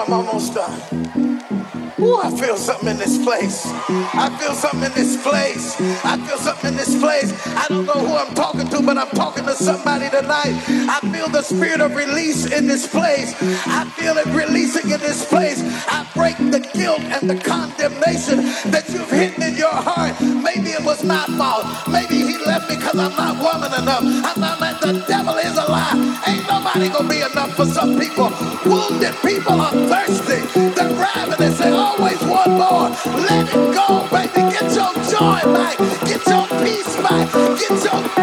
I'm almost done. Ooh, I feel something in this place. I feel something in this place. I feel something in this place. I don't know who I'm talking to, but I'm talking to somebody tonight. I feel the spirit of release in this place. I feel it releasing in this place. I break the guilt and the condemnation that you've hidden in your heart. Maybe it was my fault. Maybe he left me because I'm not woman enough. I'm not like the devil is a lie. Ain't nobody gonna be enough for some people. Wounded people are thirsty. They're ravenous. They always want more. Let it go, baby. Get your joy back. Get your peace back. Get your